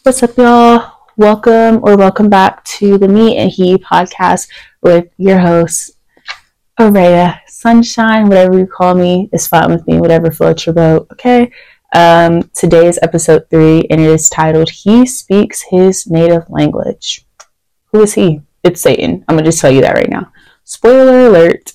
What's up, y'all? Welcome back to the Me and He podcast with your host, Araya. Sunshine, whatever you call me, is fine with me, whatever floats your boat, okay? Today is episode 3, and it is titled, He Speaks His Native Language. Who is he? It's Satan. I'm going to just tell you that right now. Spoiler alert.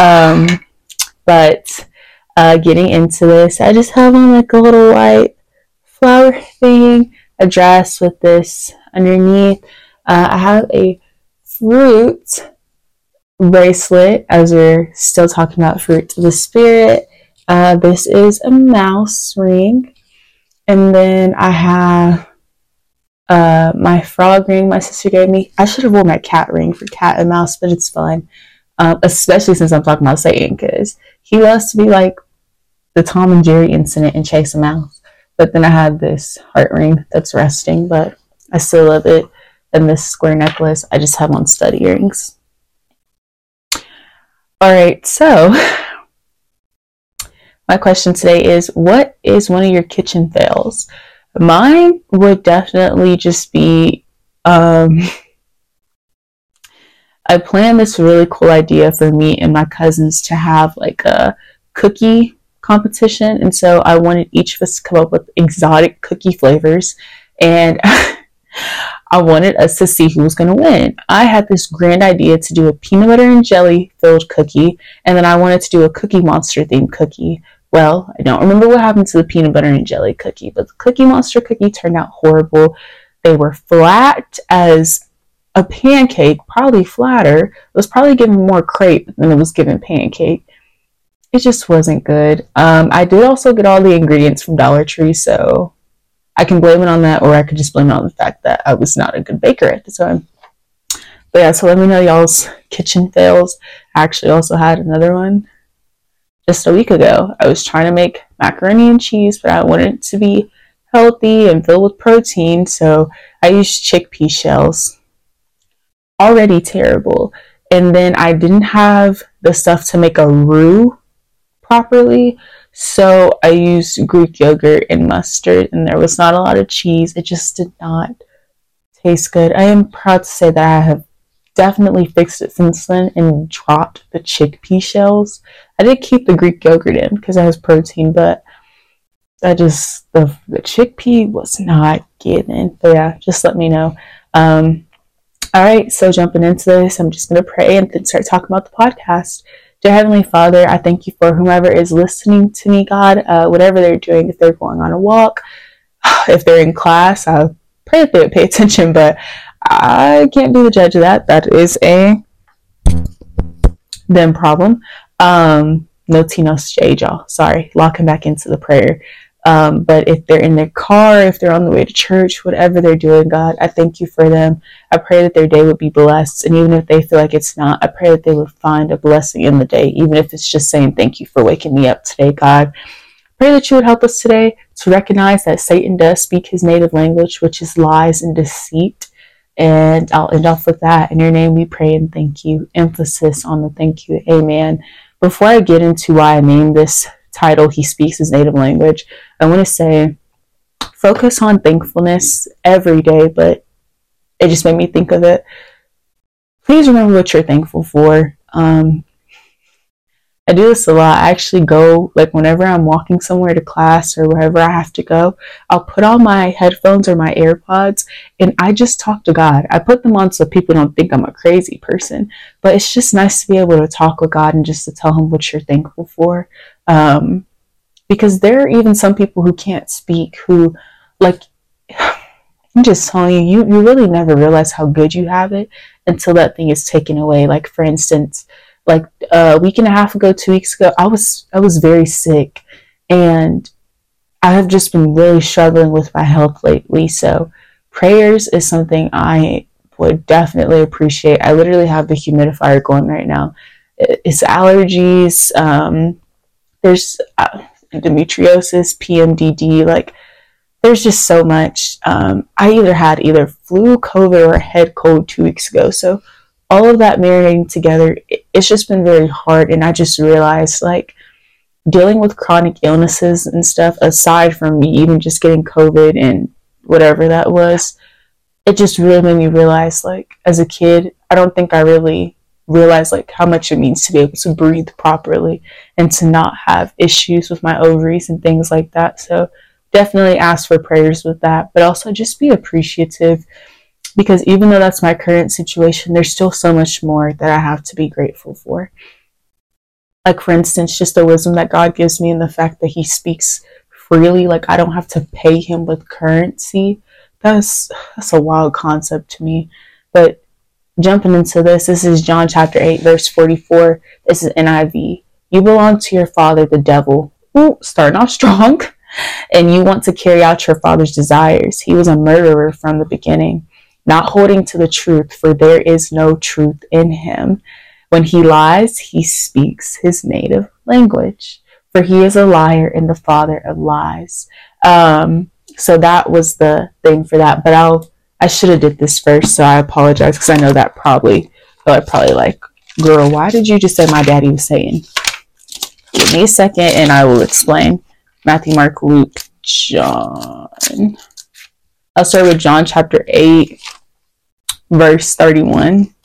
But getting into this, I just have on like a little white flower thing, a dress with this underneath. I have a fruit bracelet, as we're still talking about fruit of the spirit. This is a mouse ring. And then I have my frog ring my sister gave me. I should have worn my cat ring for cat and mouse, but it's fine. Especially since I'm talking about Satan, because he loves to be like the Tom and Jerry incident and chase a mouse. But then I had this heart ring that's resting, but I still love it. And this square necklace, I just have on stud earrings. Alright, so my question today is, what is one of your kitchen fails? Mine would definitely just be, I planned this really cool idea for me and my cousins to have like a cookie competition, and so I wanted each of us to come up with exotic cookie flavors, and I wanted us to see who was going to win. I had this grand idea to do a peanut butter and jelly filled cookie, and then I wanted to do a Cookie Monster themed cookie. Well, I don't remember what happened to the peanut butter and jelly cookie, but the Cookie Monster cookie turned out horrible. They were flat as a pancake, probably flatter. It was probably given more crepe than it was given pancake. It just wasn't good. I did also get all the ingredients from Dollar Tree, so I can blame it on that, or I could just blame it on the fact that I was not a good baker at the time. But yeah, so let me know y'all's kitchen fails. I actually also had another one just a week ago. I was trying to make macaroni and cheese, but I wanted it to be healthy and filled with protein, so I used chickpea shells. Already terrible. And then I didn't have the stuff to make a roux properly, so I used Greek yogurt and mustard, and there was not a lot of cheese. It just did not taste good. I am proud to say that I have definitely fixed it since then and dropped the chickpea shells. I did keep the Greek yogurt in because it has protein, but the chickpea was not given. But yeah, just let me know. Alright, so jumping into this, I'm just going to pray and then start talking about the podcast. Dear Heavenly Father, I thank you for whomever is listening to me, God, whatever they're doing, if they're going on a walk, if they're in class, I pray that they would pay attention, but I can't be the judge of that. That is a them problem. No Tinos J, y'all. Sorry, locking back into the prayer. But if they're in their car, if they're on the way to church, whatever they're doing, God, I thank you for them. I pray that their day would be blessed. And even if they feel like it's not, I pray that they would find a blessing in the day, even if it's just saying thank you for waking me up today, God. Pray that you would help us today to recognize that Satan does speak his native language, which is lies and deceit. And I'll end off with that. In your name we pray and thank you. Emphasis on the thank you. Amen. Before I get into why I named this title, He Speaks His Native Language, I want to say focus on thankfulness every day, but it just made me think of it. Please remember what you're thankful for. I do this a lot. I actually go, like whenever I'm walking somewhere to class or wherever I have to go, I'll put on my headphones or my AirPods and I just talk to God. I put them on so people don't think I'm a crazy person, but it's just nice to be able to talk with God and just to tell him what you're thankful for. Because there are even some people who can't speak, who, like, I'm just telling you, you really never realize how good you have it until that thing is taken away. Like, for instance, like a week and a half ago, 2 weeks ago, I was very sick, and I have just been really struggling with my health lately. So prayers is something I would definitely appreciate. I literally have the humidifier going right now. It's allergies. There's endometriosis, PMDD. Like, there's just so much. I had either flu, COVID, or a head cold 2 weeks ago. So all of that marinating together, it's just been very hard. And I just realized, like, dealing with chronic illnesses and stuff, aside from me even just getting COVID and whatever that was, it just really made me realize, like, as a kid, I don't think I really realized like how much it means to be able to breathe properly and to not have issues with my ovaries and things like that. So definitely ask for prayers with that, but also just be appreciative, because even though that's my current situation, there's still so much more that I have to be grateful for. Like, for instance, just the wisdom that God gives me and the fact that he speaks freely. Like, I don't have to pay him with currency. That's a wild concept to me. But jumping into this is John chapter 8, verse 44. This is NIV. You belong to your father, the devil. Ooh, starting off strong. And you want to carry out your father's desires. He was a murderer from the beginning, not holding to the truth, for there is no truth in him. When he lies, he speaks his native language, for he is a liar and the father of lies. So that was the thing for that. But I should have did this first, so I apologize, because I know that probably like, girl, why did you just say my daddy was Satan? Give me a second and I will explain. Matthew, Mark, Luke, John. I'll start with John chapter 8, verse 31.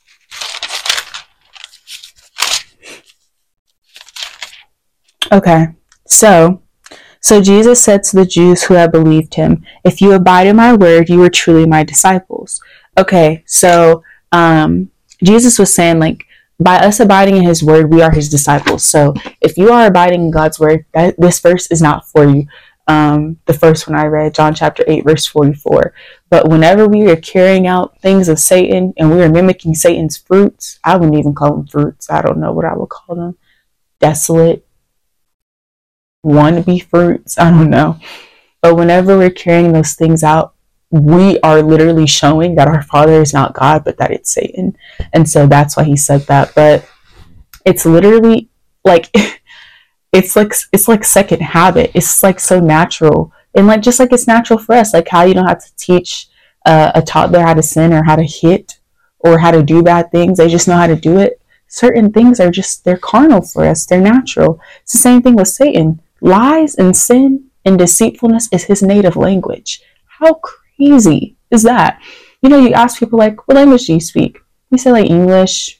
Okay, so Jesus said to the Jews who had believed him, if you abide in my word, you are truly my disciples. Okay, so Jesus was saying, like, by us abiding in his word, we are his disciples. So if you are abiding in God's word, this verse is not for you. The first one I read, John chapter 8, verse 44. But whenever we are carrying out things of Satan and we are mimicking Satan's fruits, I wouldn't even call them fruits. I don't know what I would call them. Desolate, wannabe fruits. I don't know. But whenever we're carrying those things out, we are literally showing that our Father is not God, but that it's Satan. And so that's why he said that. But it's literally like, it's like second habit. It's like so natural. And like, just like it's natural for us, like how you don't have to teach a toddler how to sin or how to hit or how to do bad things. They just know how to do it. Certain things are just, they're carnal for us. They're natural. It's the same thing with Satan. Lies and sin and deceitfulness is his native language. How crazy is that? You know, you ask people like, what language do you speak? We say like English,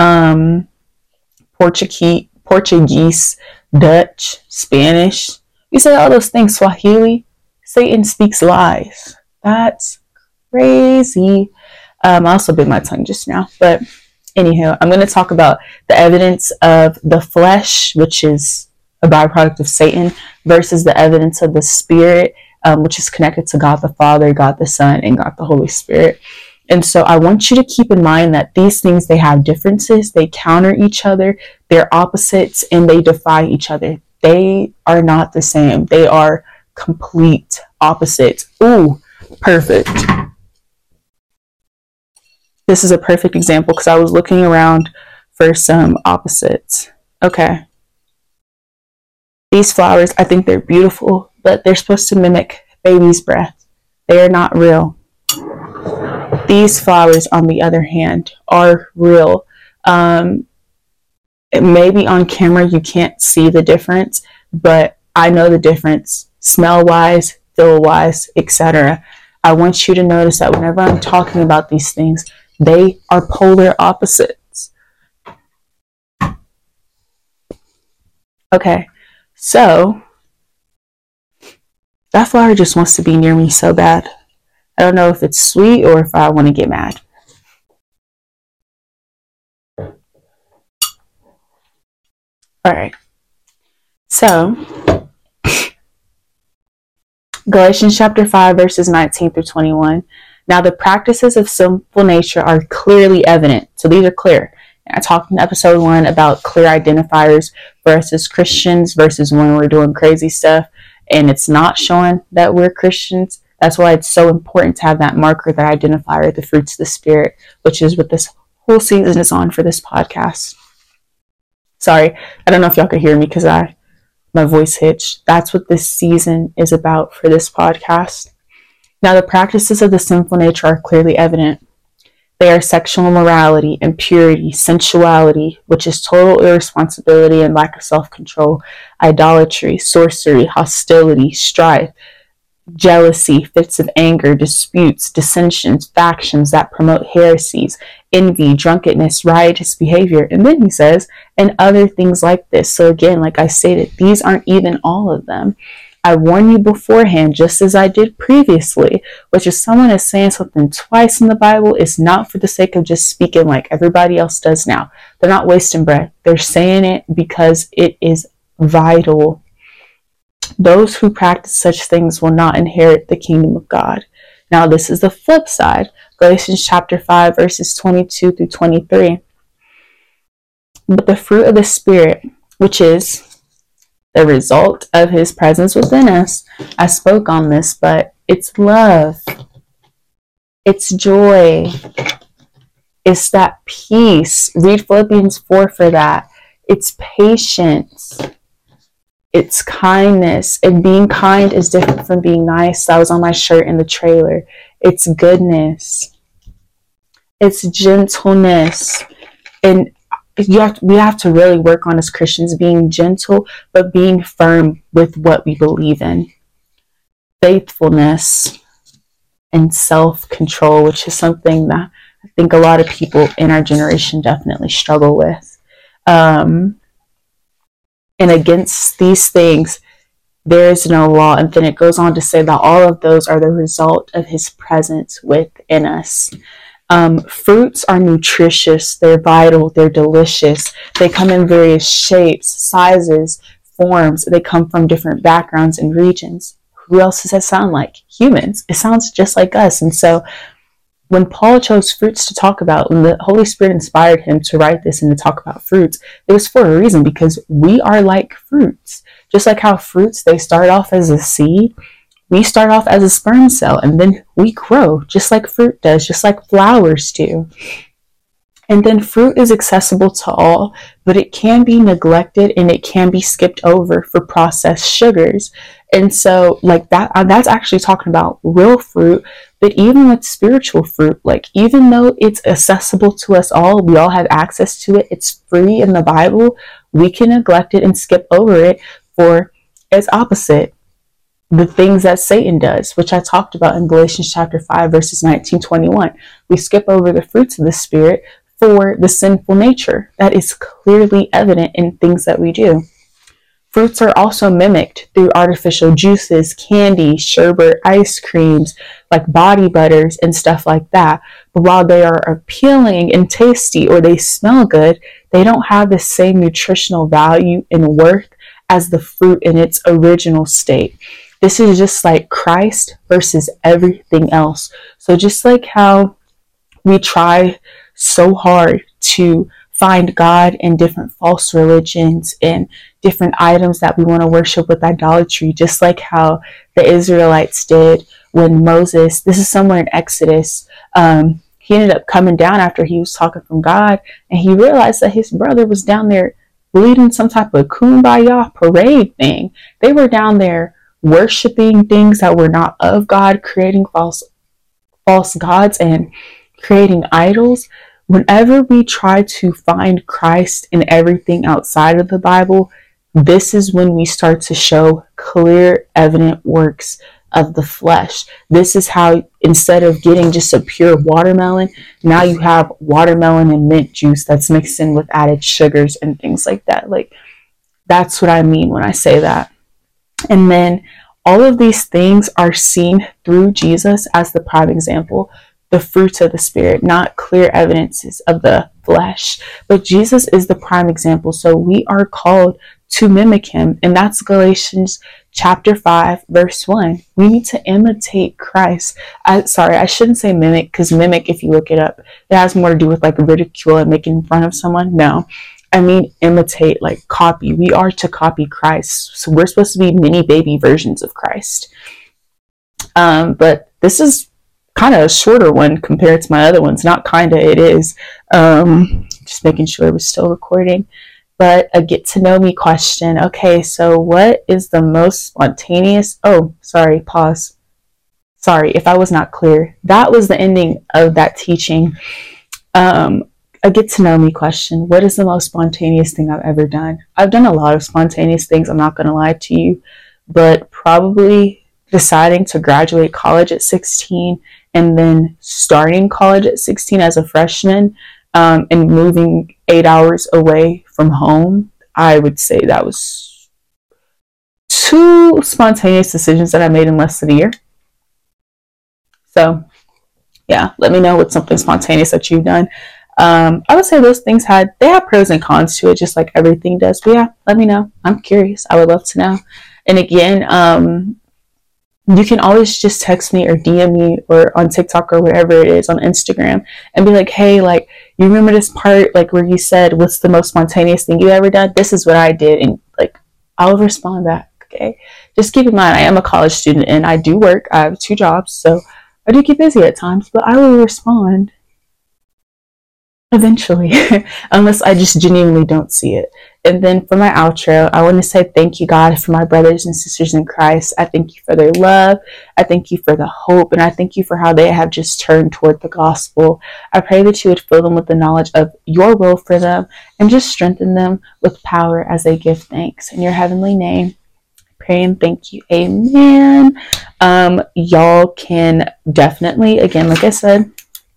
Portuguese, Dutch, Spanish. You say all those things. Swahili. Satan speaks lies. That's crazy. I also bit my tongue just now. But anyhow, I'm going to talk about the evidence of the flesh, which is a byproduct of Satan, versus the evidence of the spirit, which is connected to God the Father, God the Son, and God the Holy Spirit. And so I want you to keep in mind that these things, they have differences, they counter each other, they're opposites, and they defy each other. They are not the same. They are complete opposites. Ooh, perfect. This is a perfect example because I was looking around for some opposites. Okay. These flowers, I think they're beautiful, but they're supposed to mimic baby's breath. They are not real. These flowers, on the other hand, are real. Maybe on camera you can't see the difference, but I know the difference, smell-wise, feel-wise, etc. I want you to notice that whenever I'm talking about these things, they are polar opposites. Okay. So, that flower just wants to be near me so bad. I don't know if it's sweet or if I want to get mad. Alright. So, Galatians chapter 5, verses 19 through 21. Now, the practices of sinful nature are clearly evident. So, these are clear. I talked in episode 1 about clear identifiers for us as Christians versus when we're doing crazy stuff and it's not showing that we're Christians. That's why it's so important to have that marker, that identifier, the fruits of the Spirit, which is what this whole season is on for this podcast. Sorry, I don't know if y'all could hear me because my voice hitched. That's what this season is about for this podcast. Now, the practices of the sinful nature are clearly evident. They are sexual immorality, impurity, sensuality, which is total irresponsibility and lack of self-control, idolatry, sorcery, hostility, strife, jealousy, fits of anger, disputes, dissensions, factions that promote heresies, envy, drunkenness, riotous behavior. And then he says, and other things like this. So again, like I stated, these aren't even all of them. I warn you beforehand, just as I did previously, which if someone is saying something twice in the Bible, it's not for the sake of just speaking like everybody else does now. They're not wasting breath. They're saying it because it is vital. Those who practice such things will not inherit the kingdom of God. Now, this is the flip side. Galatians chapter 5, verses 22 through 23. But the fruit of the Spirit, which is the result of his presence within us. I spoke on this, but it's love. It's joy. It's that peace. Read Philippians 4 for that. It's patience. It's kindness. And being kind is different from being nice. That was on my shirt in the trailer. It's goodness. It's gentleness. And we have to really work on as Christians being gentle, but being firm with what we believe in. Faithfulness and self-control, which is something that I think a lot of people in our generation definitely struggle with. And against these things, there is no law. And then it goes on to say that all of those are the result of his presence within us. Fruits are nutritious, they're vital, they're delicious. They come in various shapes, sizes, forms. They come from different backgrounds and regions. Who else does that sound like? Humans. It sounds just like us. And so when Paul chose fruits to talk about, when the Holy Spirit inspired him to write this and to talk about fruits, it was for a reason, because we are like fruits. Just like how fruits, they start off as a seed. We start off as a sperm cell, and then we grow just like fruit does, just like flowers do. And then fruit is accessible to all, but it can be neglected and it can be skipped over for processed sugars. And so like that's actually talking about real fruit. But even with spiritual fruit, like even though it's accessible to us all, we all have access to it, it's free in the Bible, we can neglect it and skip over it for its opposite. The things that Satan does, which I talked about in Galatians chapter 5, verses 19-21. We skip over the fruits of the Spirit for the sinful nature that is clearly evident in things that we do. Fruits are also mimicked through artificial juices, candy, sherbet, ice creams, like body butters and stuff like that. But while they are appealing and tasty, or they smell good, they don't have the same nutritional value and worth as the fruit in its original state. This is just like Christ versus everything else. So just like how we try so hard to find God in different false religions and different items that we want to worship with idolatry, just like how the Israelites did when Moses, this is somewhere in Exodus, he ended up coming down after he was talking from God, and he realized that his brother was down there leading some type of kumbaya parade thing. They were down there worshiping things that were not of God, creating false gods and creating idols. Whenever we try to find Christ in everything outside of the Bible, this is when we start to show clear, evident works of the flesh. This is how, instead of getting just a pure watermelon, now you have watermelon and mint juice that's mixed in with added sugars and things like that. Like, that's what I mean when I say that. And then all of these things are seen through Jesus as the prime example, the fruits of the Spirit, not clear evidences of the flesh. But Jesus is the prime example, so we are called to mimic him. And that's Galatians chapter 5, verse 1. We need to imitate Christ. I shouldn't say mimic, because mimic, if you look it up, it has more to do with like ridicule and making fun of someone. No. I mean, imitate, like copy. We are to copy Christ. So we're supposed to be mini baby versions of Christ. But this is kind of a shorter one compared to my other ones. Not kind of, it is. Just making sure it was still recording. But a get to know me question. Okay, so what is the most spontaneous? Oh, sorry, pause. Sorry if I was not clear. That was the ending of that teaching. A get to know me question. What is the most spontaneous thing I've ever done? I've done a lot of spontaneous things, I'm not going to lie to you, but probably deciding to graduate college at 16 and then starting college at 16 as a freshman, and moving 8 hours away from home, I would say that was two spontaneous decisions that I made in less than a year. So yeah, let me know what's something spontaneous that you've done. I would say those things they have pros and cons to it, just like everything does. But yeah, let me know. I'm curious. I would love to know. And again, you can always just text me or DM me or on TikTok or whatever it is, on Instagram, and be like, hey, like, you remember this part, like, where you said, what's the most spontaneous thing you ever done? This is what I did. And like, I'll respond back. Okay. Just keep in mind, I am a college student and I do work. I have 2 jobs. So I do get busy at times, but I will respond eventually, unless I just genuinely don't see it. And then for my outro, I want to say thank you, God, for my brothers and sisters in Christ. I thank you for their love. I thank you for the hope. And I thank you for how they have just turned toward the gospel. I pray that you would fill them with the knowledge of your will for them and just strengthen them with power as they give thanks. In your heavenly name, pray and thank you. Amen. Y'all can definitely, again, like I said,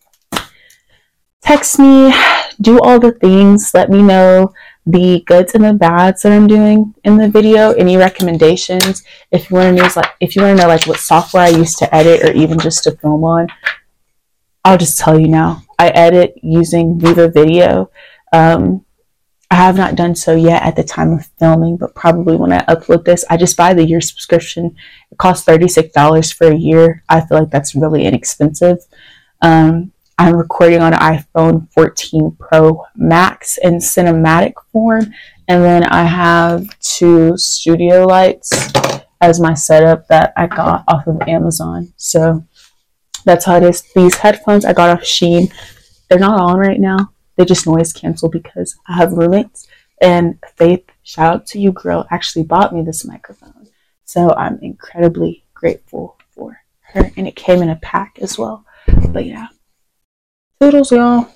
text me, do all the things, let me know the goods and the bads that I'm doing in the video, any recommendations. If you want to know like what software I use to edit or even just to film on, I'll just tell you now. I edit using Viva Video. I have not done so yet at the time of filming, but probably when I upload this. I just buy the year subscription. It costs $36 for a year. I feel like that's really inexpensive. I'm recording on an iPhone 14 Pro Max in cinematic form. And then I have 2 studio lights as my setup that I got off of Amazon. So that's how it is. These headphones I got off Shein. They're not on right now. They just noise cancel because I have roommates. And Faith, shout out to you, girl, actually bought me this microphone. So I'm incredibly grateful for her. And it came in a pack as well. But yeah. Toodles, y'all.